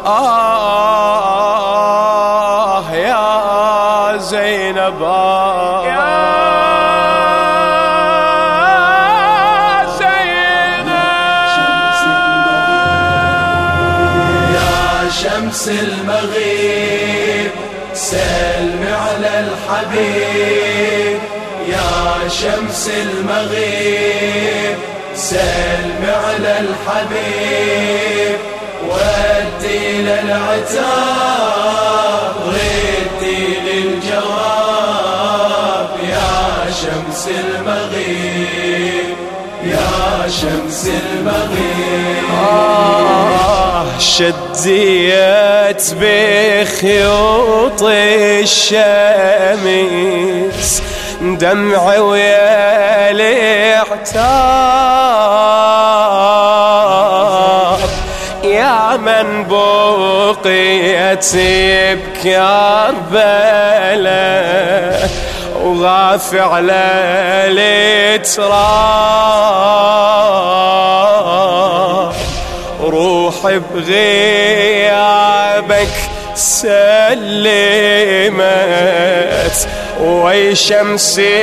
يا زينب شمس المغيب سلم على الحبيب، يا شمس المغيب سلم على الحبيب، ودي للعتاب ردي للجواب، يا شمس المغيب يا شمس المغيب. شديت بخيوط الشمس دمعي ويا الاعتاب، يا من بقيت بكربلاء وغافي على التراب، روحي بغيابك سلمت وي شمسي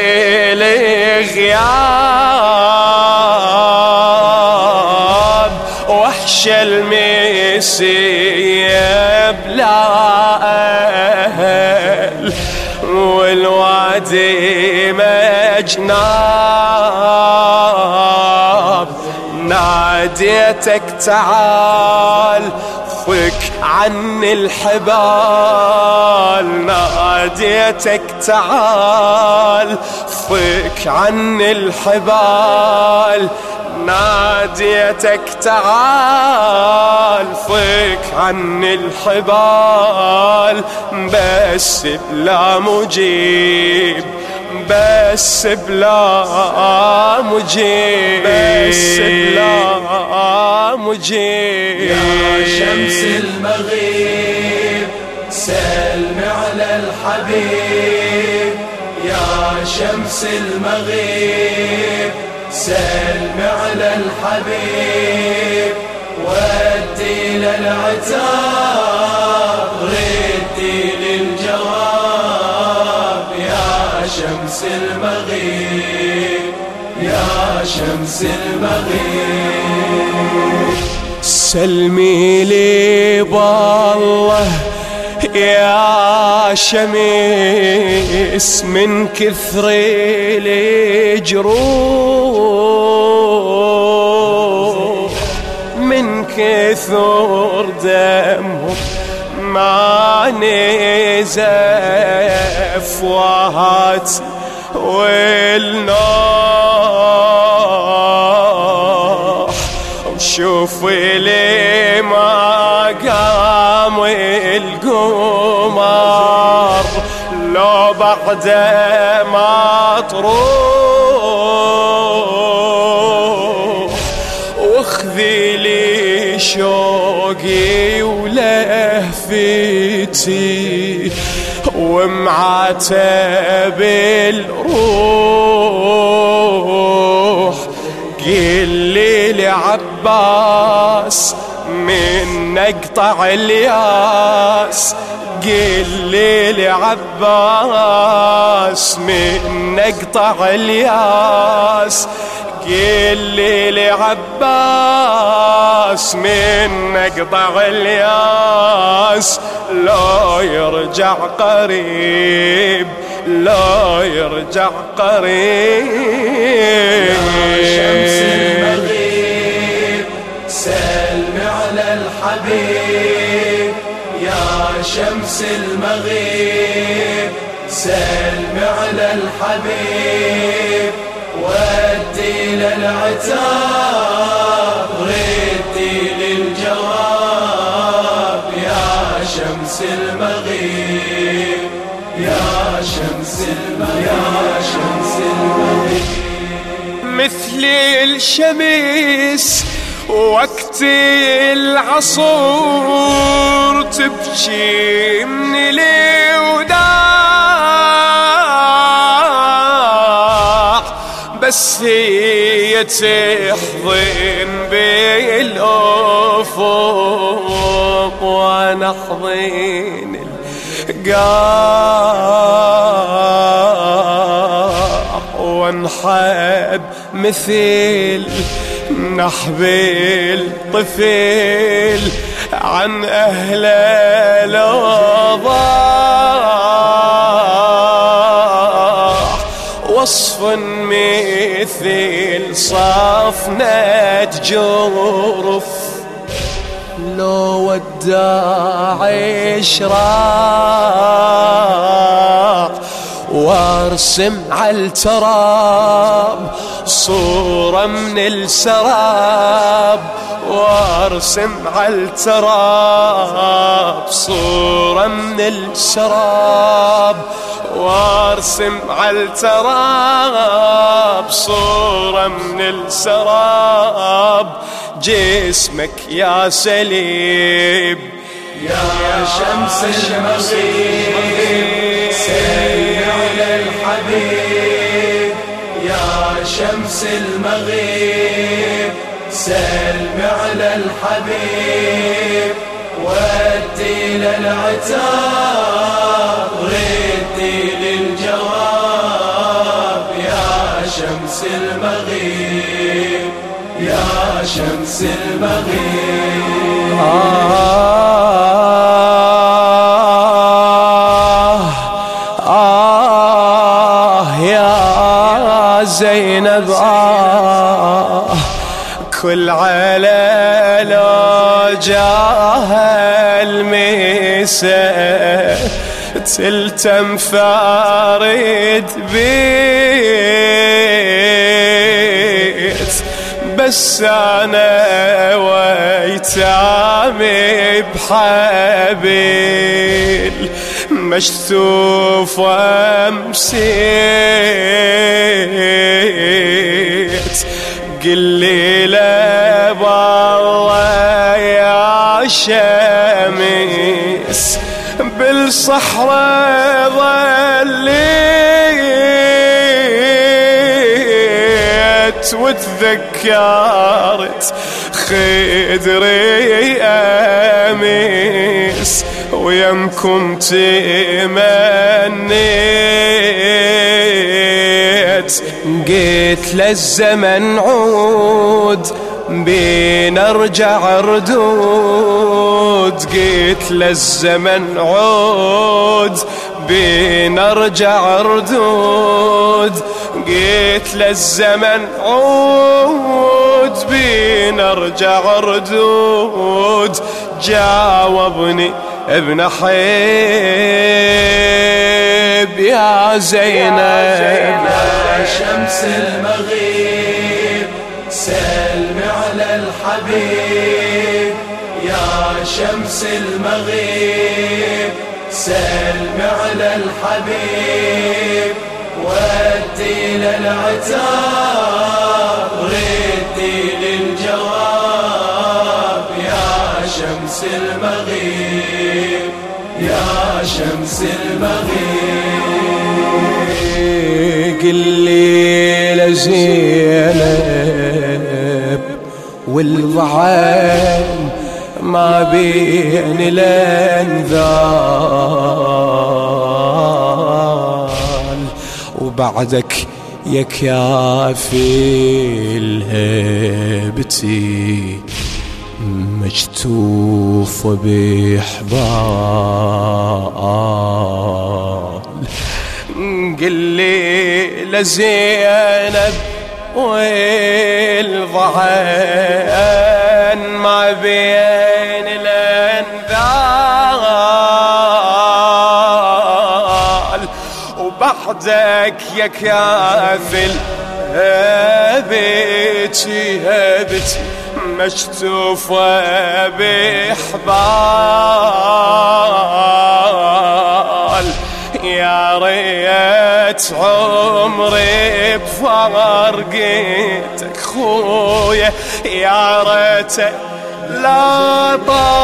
الغياب، وحش المسية بلا أهل والوادي مجناب، ناديتك تعال فك عني الحبال، ناديتك تعال فك عني الحبال، ناديتك تعال فك عني الحبال، بس بلا مجيب بس بلا مجيب بس بلا مجيب. يا شمس المغيب سلم على الحبيب، يا شمس المغيب سلم على الحبيب، ودي للعتاب ردي للجواب، يا شمس المغيب يا شمس المغيب. سلمي لي بالله يا شميس من كثر الجروح، من كثر دمه ما نزف وهات والنوح، وشوفي لي ما قام القمر لو بعد ما تروح، واخذي لي شوقي ولهفتي ومعاتب الروح، قلي لعباس من نقطع الياس، قلي لعباس من نقطع الياس، قلي لعباس من نقطع الياس، لا يرجع قريب لا يرجع قريب. يا شمس المغيب سلم على الحبيب، يا شمس المغيب سلم على الحبيب، ودي للعتاب ردي للجواب، يا شمس المغيب يا شمس المغيب يا شمس المغيب. مثل الشمس وقت العصور تبكي من الوداع، بس هي تحضن بالأفق وانا حضين القاع وانحب مثل نحب الطفل عن أهل الأوضاع وصف مثل صفنة جرف لو وداع إشراق وارسم عالتراب صورة من السراب وارسم عالتراب صورة من السراب وارسم عالتراب صورة من السراب جسمك يا سليب يا شمس المغيب سلمي على الحبيب يا شمس المغيب سلمي على الحبيب ودي للعتاب ردي للجواب يا شمس المغيب يا شمس المغيب يا زينب كل على لو جاها الميسة تلتم فارد بيت بس أنا ويتامي بحبيل مشتوف ومسيت قل لي لا بالله يا شمس بالصحراء ظليت وتذكرت خدري أميس ويمكم تمنيت قلت للزمن عود بنرجع ردود قلت للزمن عود بنرجع ردود قلت للزمن عود بنرجع ردود جاوبني ابن حيب يا زينب يا شمس المغيب سلمي على الحبيب يا شمس المغيب سلمي على الحبيب ودي للعتاب ردي للجواب يا شمس المغيب يا شمس المغيب قل لي لزينب والضعان ما بين الانذال وبعدك يا كافي الهبتي مجتوف بحبال قل لي لزينب والضعان ما بين الانذال وبعدك يا كافل هبتي هبتي مشتوفة بحبال يا ريت عمري بفرقتك خويا يا ريت لا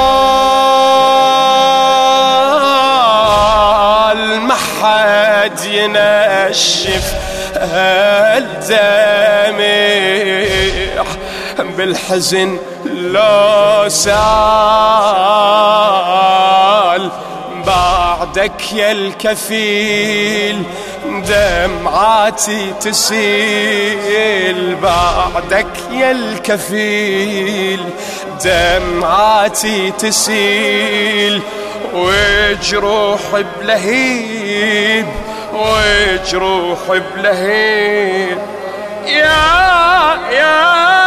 طال ما حد ينشف الدمع بالحزن لو سال بعدك يا الكفيل دمعاتي تسيل، بعدك يا الكفيل دمعاتي تسيل، وجروح بلهيب وجروح بلهيب يا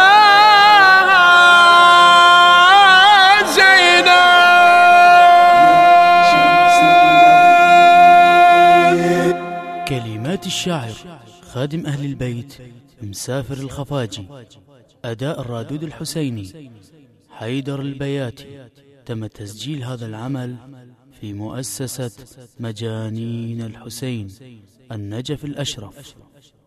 كلمات الشاعر خادم أهل البيت مسافر الخفاجي. أداء الرادود الحسيني حيدر البياتي. تم تسجيل هذا العمل في مؤسسة مجانين الحسين النجف الأشرف.